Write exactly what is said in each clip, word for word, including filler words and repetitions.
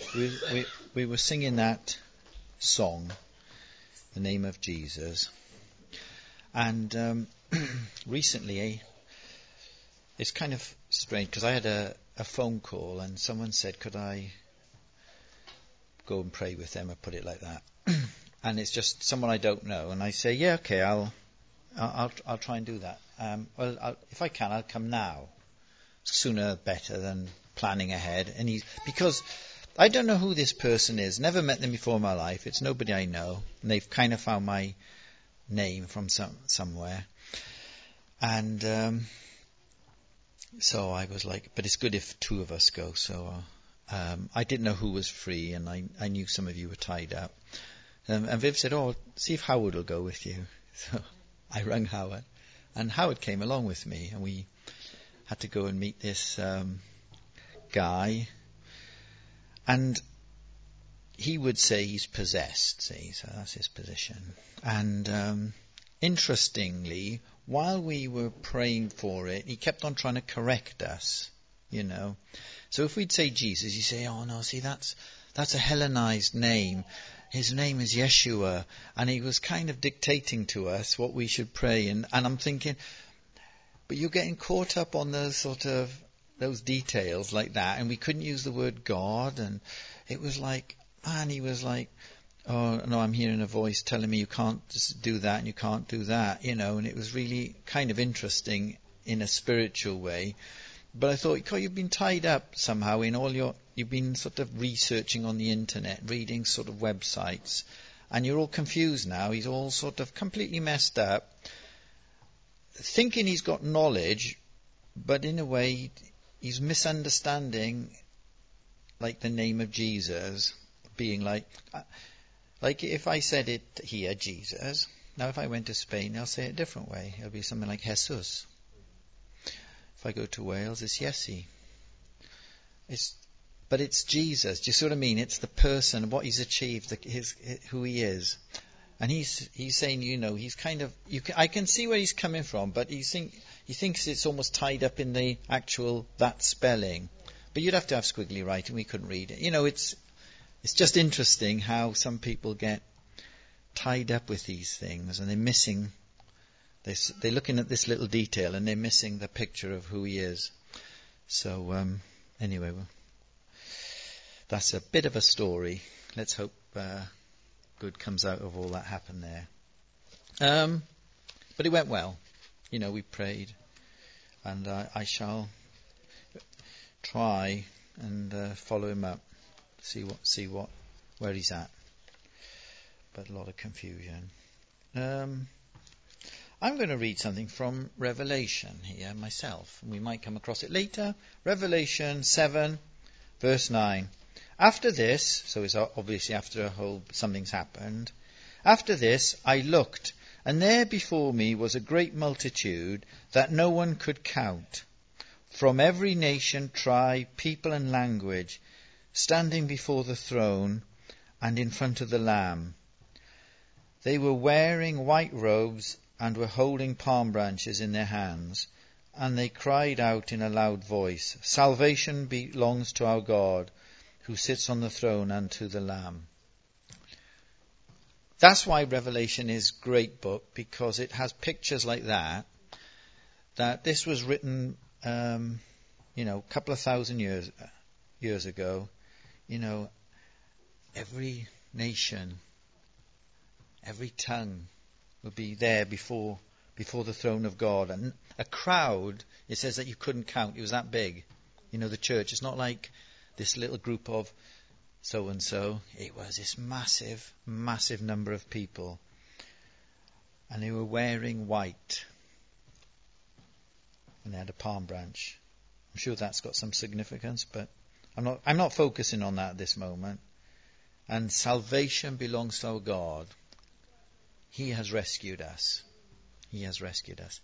we, we, we were singing that song, The Name of Jesus, and um, recently it's kind of strange because I had a, a phone call and someone said, could I go and pray with them, or put it like that. And it's just someone I don't know, and I say, yeah, okay, I'll I'll I'll, I'll try and do that. Um, well, I'll, if I can, I'll come now. Sooner better than planning ahead. And he's because I don't know who this person is. Never met them before in my life. It's nobody I know, and they've kind of found my name from some somewhere. And um, so I was like, but it's good if two of us go. So. Uh, Um, I didn't know who was free, and I, I knew some of you were tied up. Um, and Viv said, oh, see if Howard will go with you. So I rang Howard, and Howard came along with me, and we had to go and meet this um, guy. And he would say he's possessed, see, so that's his position. And um, interestingly, while we were praying for it, he kept on trying to correct us, you know. So if we'd say Jesus, you say, oh no, see, that's that's a Hellenized name. His name is Yeshua. And he was kind of dictating to us what we should pray. And, and I'm thinking, but you're getting caught up on those sort of, those details like that. And we couldn't use the word God. And it was like, man, he was like, oh no, I'm hearing a voice telling me you can't just do that and you can't do that, you know. And it was really kind of interesting in a spiritual way. But I thought, God, you've been tied up somehow in all your, you've been sort of researching on the internet, reading sort of websites, and you're all confused now. He's all sort of completely messed up, thinking he's got knowledge, but in a way he's misunderstanding, like the name of Jesus, being like, like if I said it here, Jesus, now if I went to Spain, they'll say it a different way. It'll be something like Jesus. If I go to Wales, it's Yessi. It's, but it's Jesus. Do you see what I mean? It's the person, what he's achieved, the, his, his, who he is. And he's he's saying, you know, he's kind of, you can, I can see where he's coming from, but he think he thinks it's almost tied up in the actual that spelling. But you'd have to have squiggly writing. We couldn't read it. You know, it's it's just interesting how some people get tied up with these things, and they're missing. They're looking at this little detail and they're missing the picture of who he is. So um, anyway, well, that's a bit of a story. Let's hope uh, good comes out of all that happened there. Um, but it went well. You know, we prayed, and uh, I shall try and uh, follow him up, see what, see what, where he's at. But a lot of confusion. Um, I'm going to read something from Revelation here myself. We might come across it later. Revelation seven, verse nine. After this, so it's obviously after a whole something's happened. After this, I looked, and there before me was a great multitude that no one could count, from every nation, tribe, people, and language, standing before the throne and in front of the Lamb. They were wearing white robes and were holding palm branches in their hands, and they cried out in a loud voice, Salvation belongs to our God, who sits on the throne, and to the Lamb. That's why Revelation is a great book, because it has pictures like that, that this was written, um, you know, a couple of thousand years years ago. You know, every nation, every tongue will be there before before the throne of God. And a crowd, it says that you couldn't count. It was that big. You know, the church. It's not like this little group of so-and-so. It was this massive, massive number of people. And they were wearing white. And they had a palm branch. I'm sure that's got some significance, but I'm not, I'm not focusing on that at this moment. And salvation belongs to our God. He has rescued us. He has rescued us.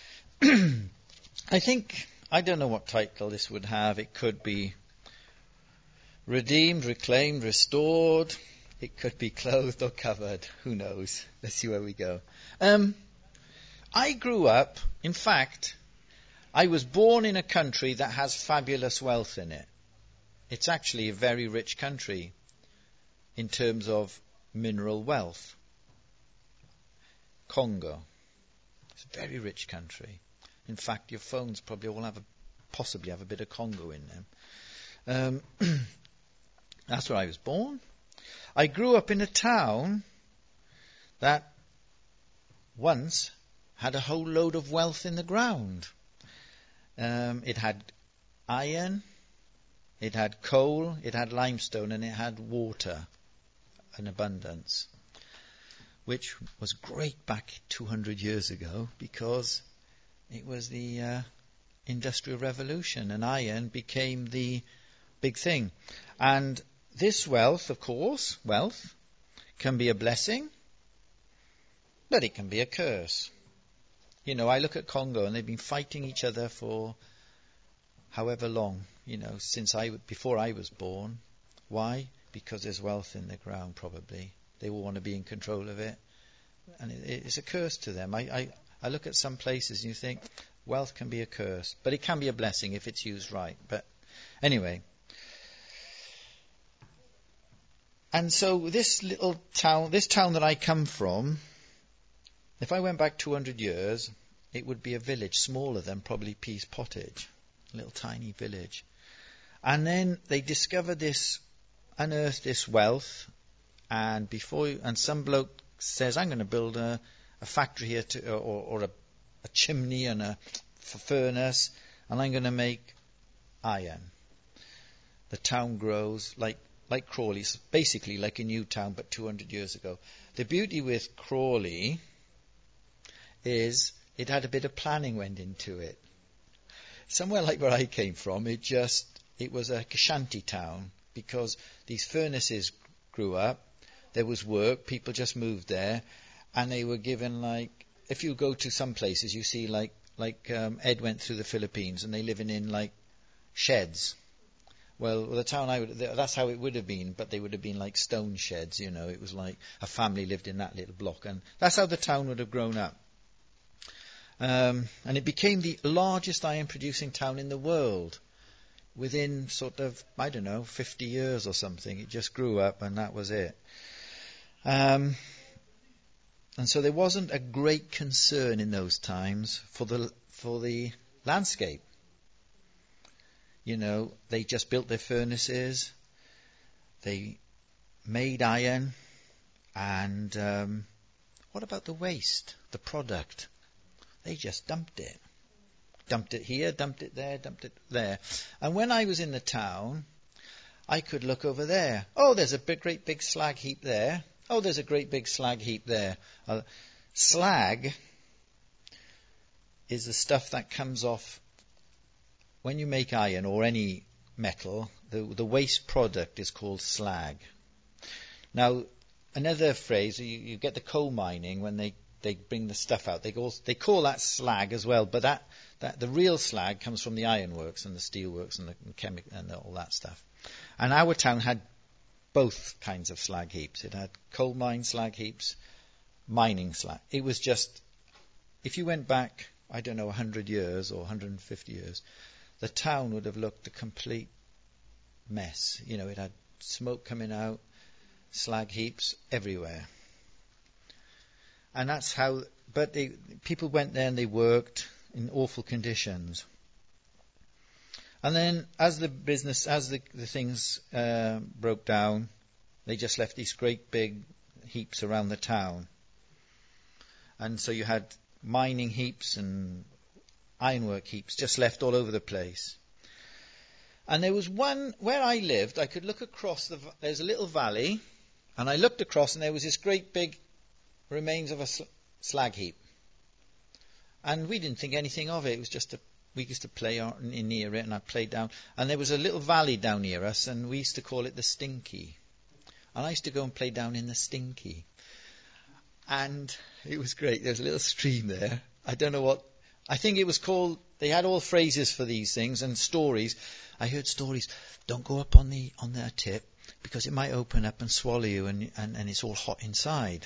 I think, I don't know what title this would have. It could be redeemed, reclaimed, restored. It could be clothed or covered. Who knows? Let's see where we go. Um, I grew up, in fact, I was born in a country that has fabulous wealth in it. it's actually a very rich country in terms of mineral wealth. Congo. It's a very rich country. In fact, your phones probably all have a, possibly have a bit of Congo in them. Um, that's where I was born. I grew up in a town that once had a whole load of wealth in the ground. Um, it had iron, it had coal, it had limestone, and it had water in abundance, which was great back two hundred years ago because it was the uh, Industrial Revolution, and iron became the big thing. And this wealth, of course, wealth can be a blessing, but it can be a curse. You know, I look at Congo, and they've been fighting each other for however long, you know, since I, before I was born. Why? Because there's wealth in the ground, probably. They all want to be in control of it. And it, it's a curse to them. I, I, I look at some places and you think, wealth can be a curse. But it can be a blessing if it's used right. But anyway. And so this little town, this town that I come from, if I went back two hundred years, it would be a village smaller than probably Pease Pottage. A little tiny village. And then they discovered this, unearthed this wealth, and before and some bloke says, I'm going to build a, a factory here, to, or, or a, a chimney and a furnace, and I'm going to make iron. The town grows like like Crawley, basically like a new town, but two hundred years ago. The beauty with Crawley is it had a bit of planning went into it. Somewhere like where I came from, it just it was a shanty town because these furnaces grew up, there was work, people just moved there, and they were given like, if you go to some places, you see like like um, Ed went through the Philippines, and they living in like sheds. Well, the town I would, that's how it would have been, but they would have been like stone sheds, you know. It was like a family lived in that little block, and that's how the town would have grown up. Um, and it became the largest iron-producing town in the world within sort of, I don't know, fifty years or something. It just grew up, and that was it. Um, and so there wasn't a great concern in those times for the for the landscape. You know, they just built their furnaces, they made iron, and um, what about the waste, the product? They just dumped it. Dumped it here, dumped it there, dumped it there. And when I was in the town, I could look over there. Oh, there's a big, great big slag heap there. Oh, there's a great big slag heap there. Uh, slag is the stuff that comes off when you make iron or any metal. The, the waste product is called slag. Now, another phrase, you, you get the coal mining when they They bring the stuff out. They call, they call that slag as well, but that, that the real slag comes from the ironworks and the steelworks and the chemic and the, all that stuff. And our town had both kinds of slag heaps. It had coal mine slag heaps, mining slag. It was just, if you went back, I don't know, one hundred years or one hundred fifty years, the town would have looked a complete mess. You know, it had smoke coming out, slag heaps everywhere. And that's how, but they, people went there and they worked in awful conditions. And then as the business, as the, the things uh, broke down, they just left these great big heaps around the town. And so you had mining heaps and ironwork heaps just left all over the place. And there was one, where I lived, I could look across, the, there's a little valley, and I looked across and there was this great big remains of a sl- slag heap. And we didn't think anything of it. It was just a, we used to play on, in near it, and I played down. And there was a little valley down near us, and we used to call it the Stinky. And I used to go and play down in the Stinky. And it was great. There was a little stream there. I don't know what, I think it was called, they had all phrases for these things and stories. I heard stories, don't go up on the on their tip, because it might open up and swallow you, and, and, and it's all hot inside.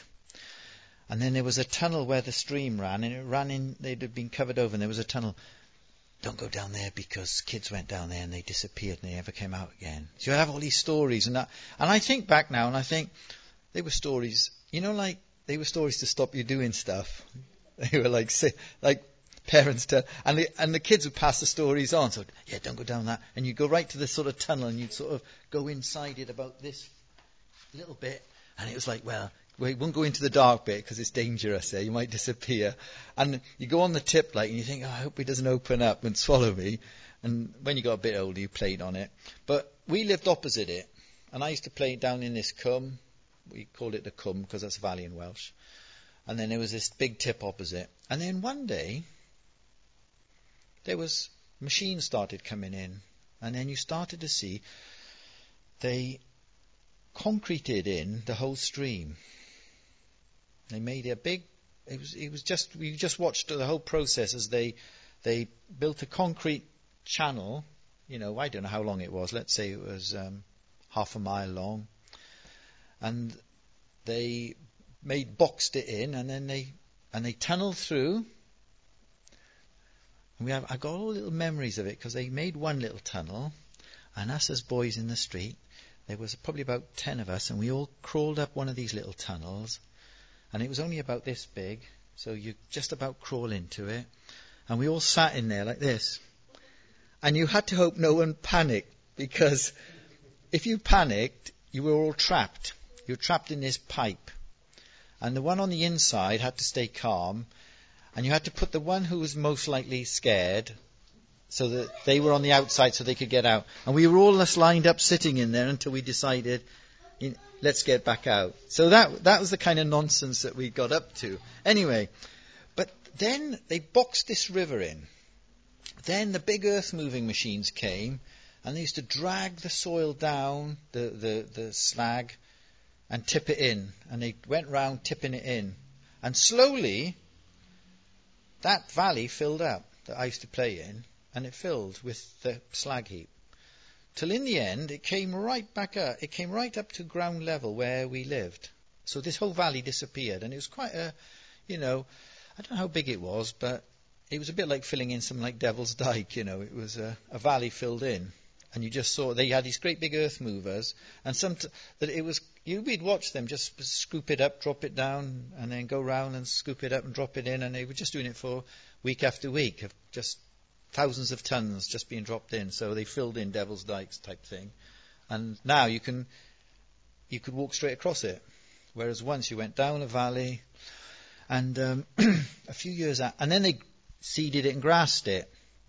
And then there was a tunnel where the stream ran, and it ran in, they'd have been covered over, and there was a tunnel. don't go down there because kids went down there and they disappeared and they never came out again. So you have all these stories and that. And I think back now and I think they were stories, you know, like they were stories to stop you doing stuff. They were like, say, like parents tell, and the, and the kids would pass the stories on. So, yeah, don't go down that. And you'd go right to this sort of tunnel and you'd sort of go inside it about this little bit. And it was like, well, we won't go into the dark bit because it's dangerous there. You might disappear. And you go on the tip like, and you think, oh, I hope it doesn't open up and swallow me. And when you got a bit older, you played on it. But we lived opposite it. And I used to play down in this cwm. We called it the cwm because that's a valley in Welsh. And then there was this big tip opposite. And then one day, there was machines started coming in. And then you started to see they concreted in the whole stream. They made a big, it was it was just, we just watched the whole process as they they built a concrete channel. You know, I don't know how long it was. Let's say it was um, half a mile long. And they made boxed it in, and then they and they tunneled through. And we have I got all little memories of it because they made one little tunnel, and us as boys in the street, there was probably about ten of us, and we all crawled up one of these little tunnels, and it was only about this big, so you just about crawl into it, and we all sat in there like this, and you had to hope no one panicked, because if you panicked, you were all trapped. You were trapped in this pipe. And the one on the inside had to stay calm. And you had to put the one who was most likely scared so that they were on the outside so they could get out. And we were all just lined up sitting in there until we decided, let's get back out. So that that was the kind of nonsense that we got up to. Anyway, but then they boxed this river in. Then the big earth-moving machines came, and they used to drag the soil down, the, the, the slag, and tip it in. And they went round tipping it in. And slowly, that valley filled up that I used to play in, and it filled with the slag heap. Till in the end, it came right back up. It came right up to ground level where we lived. So this whole valley disappeared. And it was quite a, you know, I don't know how big it was, but it was a bit like filling in some like Devil's Dyke, you know. It was a, a valley filled in. And you just saw, they had these great big earth movers, and some t- that it was, you would watch them just scoop it up, drop it down, and then go round and scoop it up and drop it in, and they were just doing it for week after week, of just thousands of tons just being dropped in. So they filled in Devil's Dykes type thing. And now you can, you could walk straight across it. Whereas once you went down a valley, and um, a few years out, and then they seeded it and grassed it,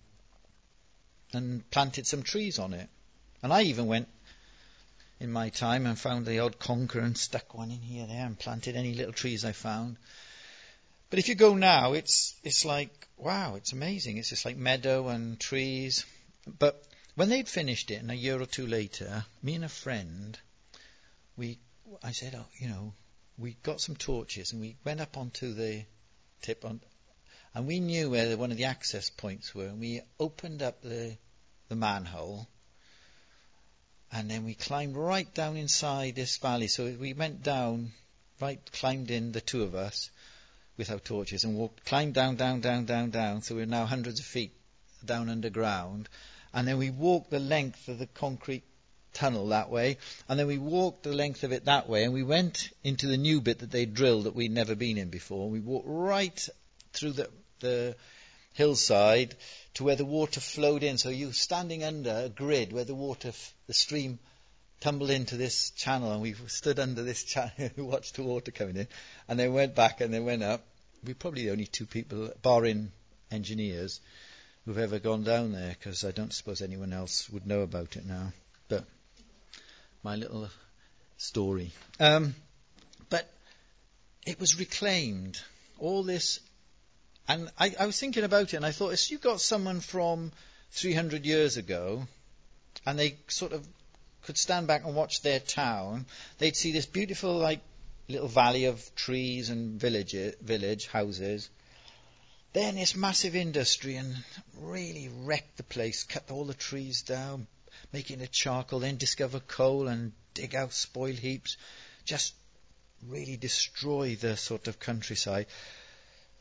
and planted some trees on it. And I even went in my time and found the odd conker and stuck one in here there and planted any little trees I found. But if you go now, it's it's like, wow, it's amazing. It's just like meadow and trees. But when they'd finished it, and a year or two later, me and a friend, we, I said, oh, you know, we got some torches and we went up onto the tip on, and we knew where the, one of the access points were, and we opened up the the manhole, and then we climbed right down inside this valley. So we went down, right, climbed in, the two of us, with our torches, and walked, climbed down, down, down, down, down. So we're now hundreds of feet down underground, and then we walked the length of the concrete tunnel that way, and then we walked the length of it that way, and we went into the new bit that they drilled that we'd never been in before. We walked right through the the hillside to where the water flowed in. So you were standing under a grid where the water, f- the stream tumbled into this channel, and we stood under this channel and watched the water coming in, and then went back and then went up. We're probably the only two people, barring engineers, who've ever gone down there, because I don't suppose anyone else would know about it now. But my little story. Um, but it was reclaimed. All this. And I, I was thinking about it, and I thought, if you got someone from three hundred years ago, and they sort of could stand back and watch their town, they'd see this beautiful, like, little valley of trees and village, village houses. Then this massive industry, and really wrecked the place, cut all the trees down, making it charcoal, then discover coal and dig out spoil heaps, just really destroy the sort of countryside.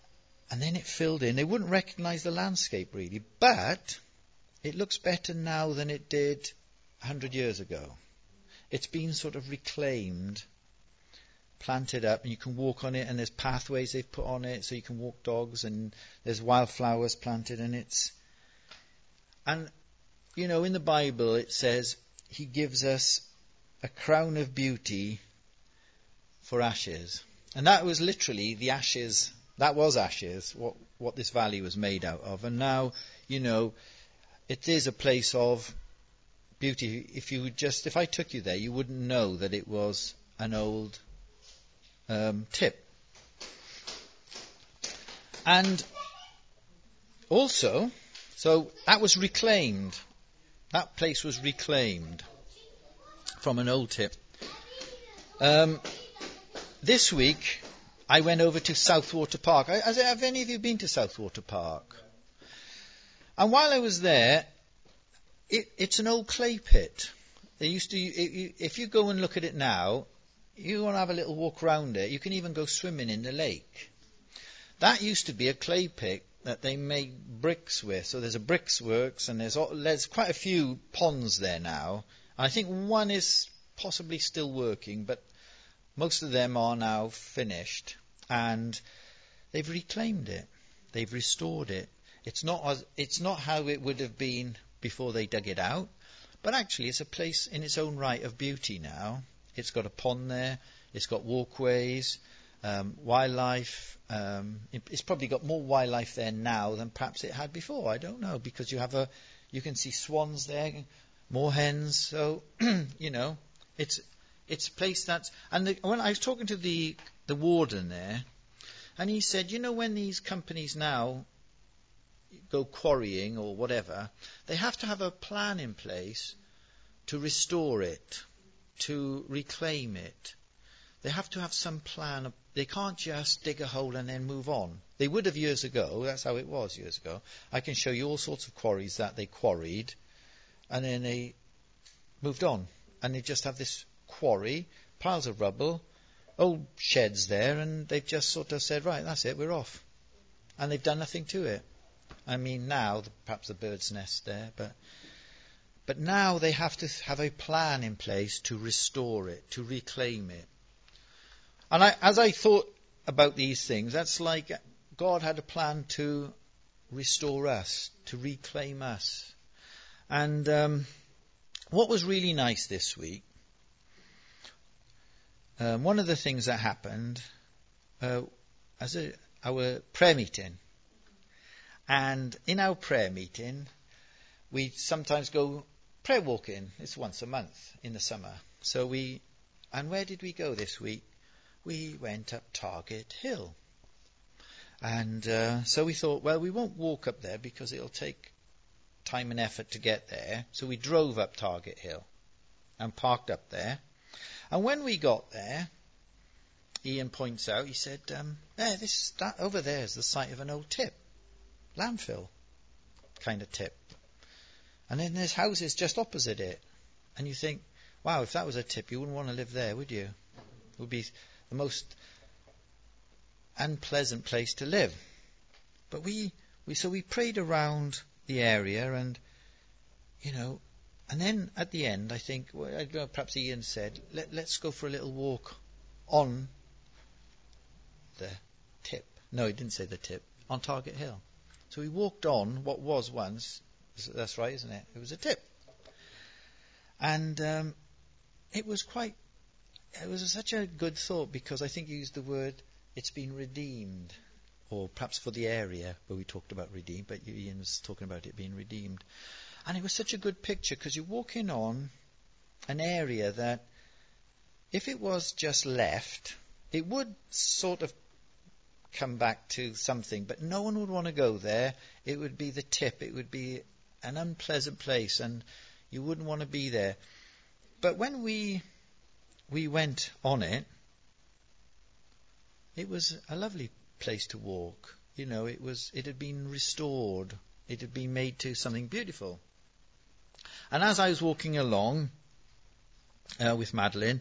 and then it filled in. They wouldn't recognise the landscape really, but it looks better now than it did a hundred years ago. It's been sort of reclaimed, planted up, and you can walk on it, and there's pathways they've put on it so you can walk dogs, and there's wildflowers planted, and it's... And, you know, in the Bible it says he gives us a crown of beauty for ashes. And that was literally the ashes, that was ashes, what, what this valley was made out of. And now, you know, it is a place of beauty. If you would just, if I took you there, you wouldn't know that it was an old um, tip. And also, so that was reclaimed. That place was reclaimed from an old tip. Um, this week, I went over to Southwater Park. Has, have any of you been to Southwater Park? And while I was there, it, it's an old clay pit. They used to. It, if you go and look at it now, you want to have a little walk around it. You can even go swimming in the lake. That used to be a clay pit that they made bricks with. So there's a bricks works, and there's there's quite a few ponds there now. I think one is possibly still working, but most of them are now finished, and they've reclaimed it. They've restored it. It's not as, it's not how it would have been before they dug it out, but actually it's a place in its own right of beauty now. It's got a pond there. It's got walkways, um, wildlife. Um, it, it's probably got more wildlife there now than perhaps it had before. I don't know, because you have a, you can see swans there, more hens. So you know, it's it's a place that's. And the, when I was talking to the the warden there, and he said, you know, when these companies now go quarrying or whatever, they have to have a plan in place to restore it, to reclaim it. They have to have some plan. They can't just dig a hole and then move on. They would have years ago. That's how it was years ago. I can show you all sorts of quarries that they quarried, and then they moved on. And they just have this quarry, piles of rubble, old sheds there, and they've just sort of said, right, that's it, we're off. And they've done nothing to it. I mean, now, perhaps the bird's nest there, but but now they have to have a plan in place to restore it, to reclaim it. And I, as I thought about these things, that's like God had a plan to restore us, to reclaim us. And um, what was really nice this week, um, one of the things that happened, uh, as a, our prayer meeting, and in our prayer meeting, we sometimes go prayer walking. It's once a month in the summer. So we, and where did we go this week? We went up Target Hill. And uh, so we thought, well, we won't walk up there because it'll take time and effort to get there. So we drove up Target Hill and parked up there. And when we got there, Ian points out, he said, um, there, this, that over there is the site of an old tip. Landfill kind of tip. And then there's houses just opposite it. And you think, wow, if that was a tip, you wouldn't want to live there, would you? It would be the most unpleasant place to live. But we, we so we prayed around the area, and, you know, and then at the end, I think, well, I don't know, perhaps Ian said, Let, let's go for a little walk on the tip. No, he didn't say the tip. On Target Hill. So we walked on what was once, that's right, isn't it? It was a tip. And um, it was quite, it was such a good thought, because I think you used the word, it's been redeemed. Or perhaps for the area where we talked about redeemed, but Ian was talking about it being redeemed. And it was such a good picture, because you're walking on an area that, if it was just left, it would sort of come back to something, but no one would want to go there. It would be the tip. It would be an unpleasant place, and you wouldn't want to be there. But when we we went on it, it was a lovely place to walk. You know, it was it had been restored. It had been made to something beautiful. And as I was walking along uh, with Madeline,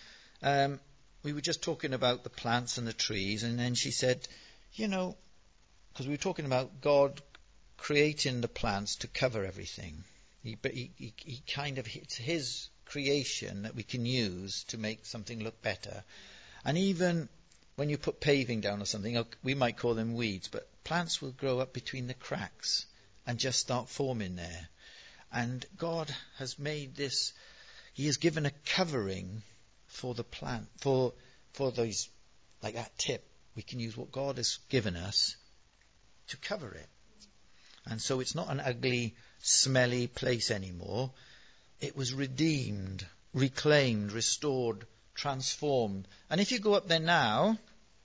um, we were just talking about the plants and the trees, and then she said, you know, because we were talking about God creating the plants to cover everything. He, but he, he, he kind of, it's his creation that we can use to make something look better. And even when you put paving down or something, we might call them weeds, but plants will grow up between the cracks and just start forming there. And God has made this, he has given a covering for the plant, for for those, like that tip. We can use what God has given us to cover it. And so it's not an ugly, smelly place anymore. It was redeemed, reclaimed, restored, transformed. And if you go up there now,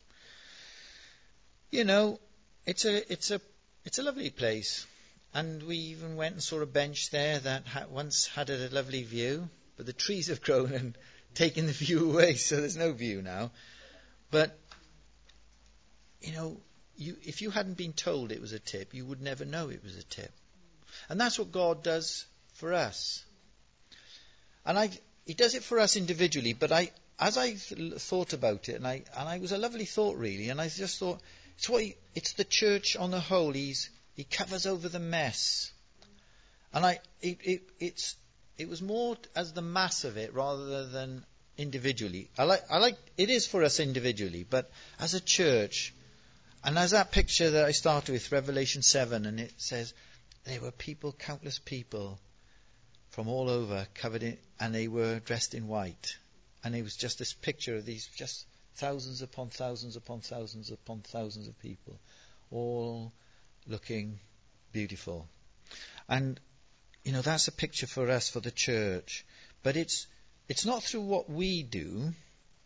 you know, it's a it's a it's a lovely place. And we even went and saw a bench there that ha- once had a lovely view, but the trees have grown and taken the view away, so there's no view now. But you know, you, if you hadn't been told it was a tip, you would never know it was a tip. And that's what God does for us. And I, He does it for us individually. But I, as I th- thought about it, and I, and I was a lovely thought really, and I just thought it's what he, it's the church on the whole. He's He covers over the mess, and I, it, it, it's, it was more as the mass of it rather than individually. I like, I like, it is for us individually, but as a church. And as that picture that I started with, Revelation seven, and it says there were people, countless people from all over, covered in, and they were dressed in white. And it was just this picture of these just thousands upon thousands upon thousands upon thousands of people, all looking beautiful. And, you know, that's a picture for us, for the church. But it's it's not through what we do.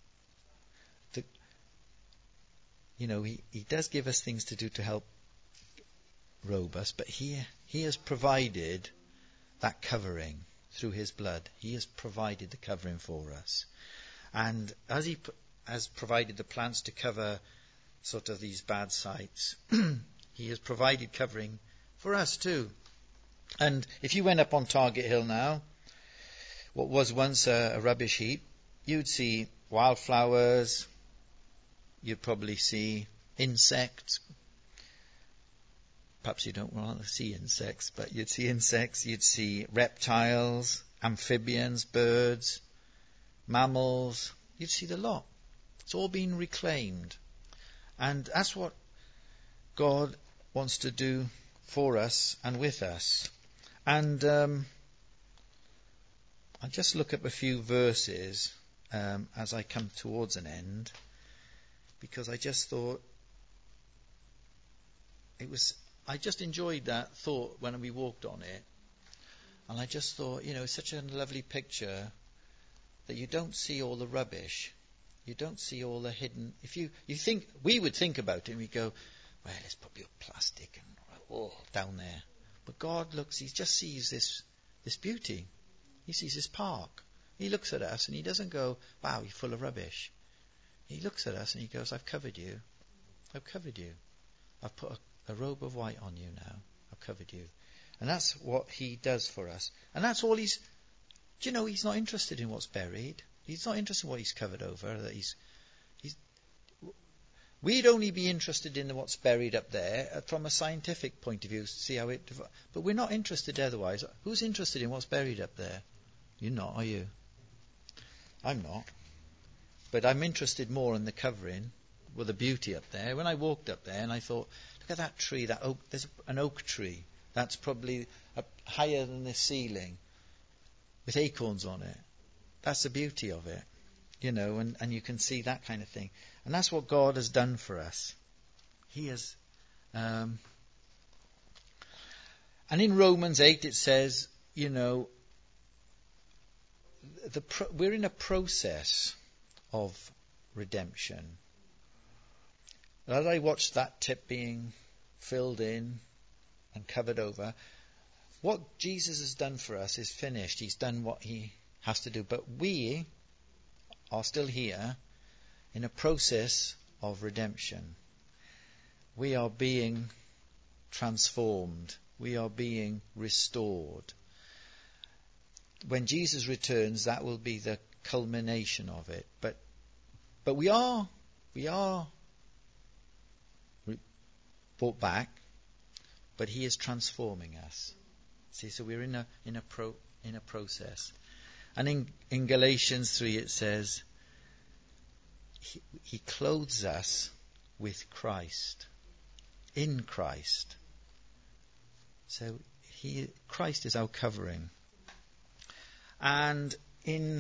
You know, he, he does give us things to do to help robe us, but he, he has provided that covering through his blood. He has provided the covering for us. And as he p- has provided the plants to cover sort of these bad sites, he has provided covering for us too. And if you went up on Target Hill now, what was once a, a rubbish heap, you'd see wildflowers. You'd probably see insects. Perhaps you don't want to see insects, but you'd see insects, you'd see reptiles, amphibians, birds, mammals. You'd see the lot. It's all been reclaimed. And that's what God wants to do for us and with us. And um, I'll just look up a few verses um, as I come towards an end. Because I just thought it was, I just enjoyed that thought when we walked on it. And I just thought, you know, it's such a lovely picture that you don't see all the rubbish. You don't see all the hidden. If you, you think, we would think about it and we go, well, there's probably a plastic and oh, down there. But God looks, he just sees this, this beauty. He sees this park. He looks at us and he doesn't go, wow, you're full of rubbish. He looks at us and he goes, I've covered you. I've covered you. I've put a, a robe of white on you now. I've covered you. And that's what he does for us. And that's all he's... Do you know, he's not interested in what's buried. He's not interested in what he's covered over. That he's, he's. We'd only be interested in what's buried up there from a scientific point of view, to see how it... But we're not interested otherwise. Who's interested in what's buried up there? You're not, are you? I'm not. But I'm interested more in the covering, with the beauty up there. When I walked up there and I thought, look at that tree, that oak. There's an oak tree that's probably up higher than the ceiling, with acorns on it. That's the beauty of it, you know. And, and you can see that kind of thing. And that's what God has done for us. He has. Um, and in Romans eight it says, you know, the pro- we're in a process of redemption. As I watched that tip being filled in and covered over, what Jesus has done for us is finished. He's done what he has to do. But we are still here in a process of redemption. We are being transformed. We are being restored. When Jesus returns, that will be the culmination of it. But but we are we are re- brought back, but he is transforming us. See, so we're in a in a pro in a process. And in, in Galatians three it says, he, he clothes us with Christ, in Christ. So he Christ is our covering. And in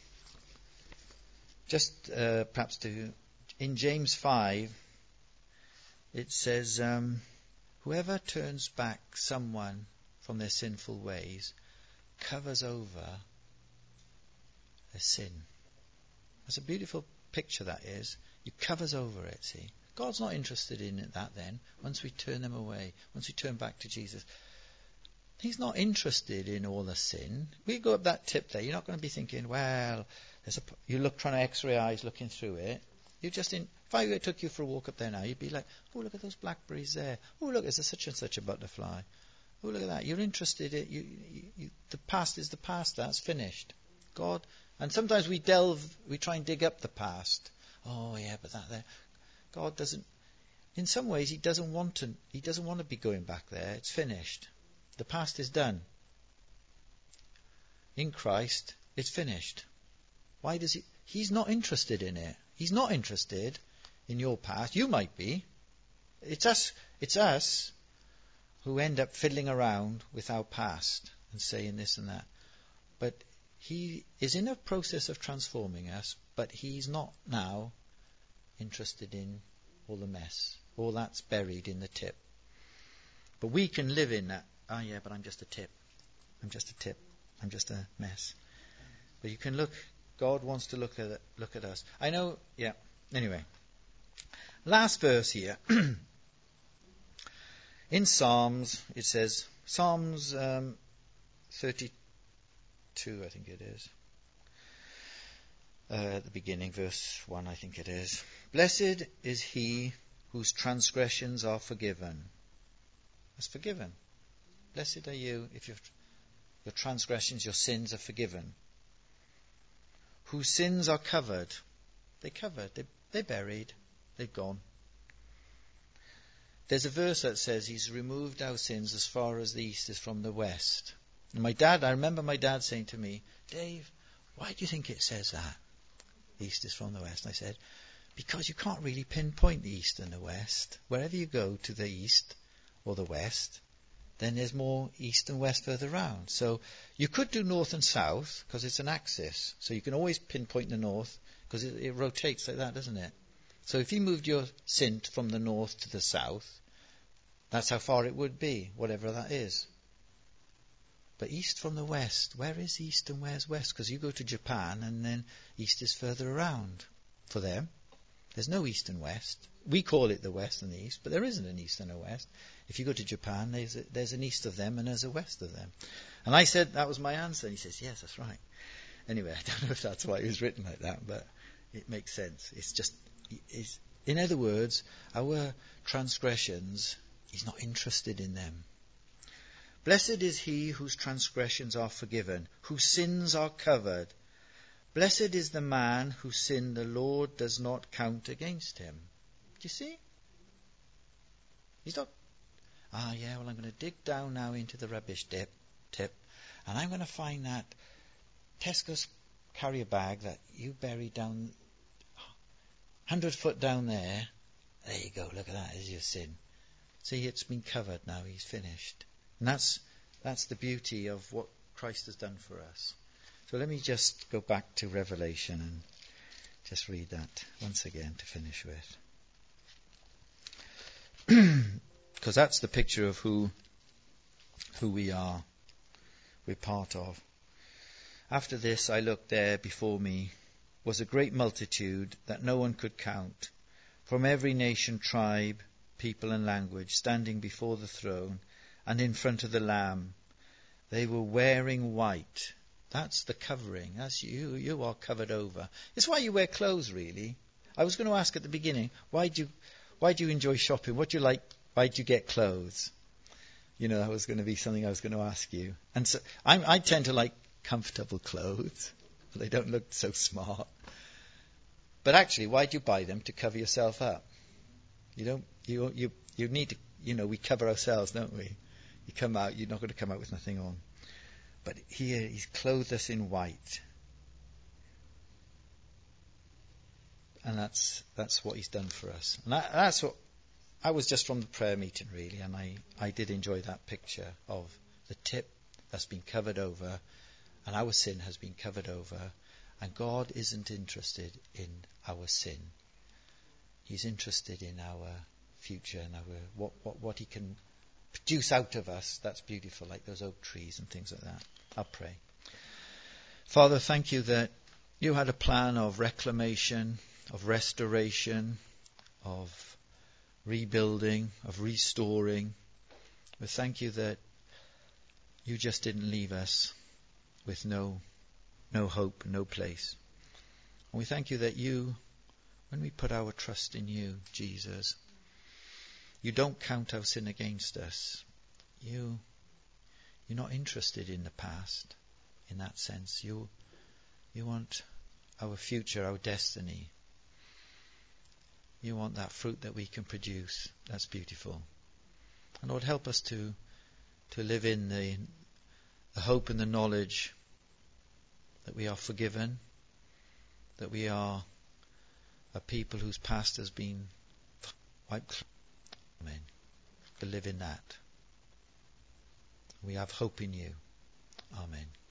just uh, perhaps to in James five, it says, um, whoever turns back someone from their sinful ways covers over their sin. That's a beautiful picture, that is. He covers over it, see. God's not interested in it, that then. Once we turn them away, once we turn back to Jesus, he's not interested in all the sin. We go up that tip there, you're not going to be thinking, well, there's a, you look trying to x-ray eyes looking through it. You just in, if I took you for a walk up there now, you'd be like, oh, look at those blackberries there. Oh, look, there's a such and such a butterfly. Oh, look at that. You're interested in you, you, you, the past is the past. That's finished. God, and sometimes we delve, we try and dig up the past. Oh, yeah, but that there. God doesn't. In some ways, He doesn't want to. He doesn't want to be going back there. It's finished. The past is done. In Christ, it's finished. Why does He? He's not interested in it. He's not interested in your past. You might be. It's us. It's us who end up fiddling around with our past and saying this and that. But He is in a process of transforming us, but He's not now interested in all the mess. All that's buried in the tip. But we can live in that. Oh yeah, but I'm just a tip. I'm just a tip. I'm just a mess. But you can look. God wants to look at it, look at us. I know. Yeah. Anyway, last verse here. In Psalms, it says, Psalms um, thirty-two, I think it is. Uh, at the beginning, verse one, I think it is. Blessed is he whose transgressions are forgiven. That's forgiven. Blessed are you if your your transgressions, your sins are forgiven. Whose sins are covered. They're covered. They're, they're buried. They're gone. There's a verse that says He's removed our sins as far as the east is from the west. And my dad, I remember my dad saying to me, Dave, why do you think it says that? The east is from the west. And I said, because you can't really pinpoint the east and the west. Wherever you go to the east or the west, then there's more east and west further around. So you could do north and south because it's an axis. So you can always pinpoint the north because it, it rotates like that, doesn't it? So if you moved your sint from the north to the south, that's how far it would be, whatever that is. But east from the west, where is east and where's west? Because you go to Japan and then east is further around for them. There's no east and west. We call it the west and the east, but there isn't an east and a west. If you go to Japan, there's, a, there's an east of them and there's a west of them. And I said, that was my answer. And he says, yes, that's right. Anyway, I don't know if that's why it was written like that, but it makes sense. It's just, it's, in other words, our transgressions, He's not interested in them. Blessed is he whose transgressions are forgiven, whose sins are covered. Blessed is the man whose sin the Lord does not count against him. Do you see? He's not, ah yeah, well I'm going to dig down now into the rubbish dip, tip, and I'm going to find that Tesco's carrier bag that you buried down one hundred foot down there. There you go, look at that, is your sin. See, it's been covered now, He's finished. And that's that's the beauty of what Christ has done for us. So let me just go back to Revelation and just read that once again to finish with. Because that's the picture of who who we are, we're part of. After this I looked, there before me was a great multitude that no one could count, from every nation, tribe, people and language, standing before the throne and in front of the Lamb. They were wearing white. That's the covering. That's you. You are covered over. It's why you wear clothes, really. I was going to ask at the beginning, why do you, why do you enjoy shopping? What do you like? Why do you get clothes? You know, that was going to be something I was going to ask you. And so I'm, I tend to like comfortable clothes. They don't look so smart. But actually, why do you buy them? To cover yourself up. You don't. You you you need to. You know, we cover ourselves, don't we? You come out. You're not going to come out with nothing on. But here, He's clothed us in white, and that's that's what He's done for us. And that, that's what I was just from the prayer meeting, really, and I I did enjoy that picture of the tip that's been covered over, and our sin has been covered over, and God isn't interested in our sin. He's interested in our future and our what, what, what He can produce out of us. That's beautiful, like those oak trees and things like that. I'll pray. Father, thank you that you had a plan of reclamation, of restoration, of rebuilding, of restoring. We thank you that you just didn't leave us with no no hope, no place. And we thank you that you, when we put our trust in you, Jesus, you don't count our sin against us. You, you're not interested in the past in that sense. You, you want our future, our destiny. You want that fruit that we can produce. That's beautiful. And Lord, help us to to live in the, the hope and the knowledge that we are forgiven, that we are a people whose past has been wiped. Amen. To live in that. We have hope in you. Amen.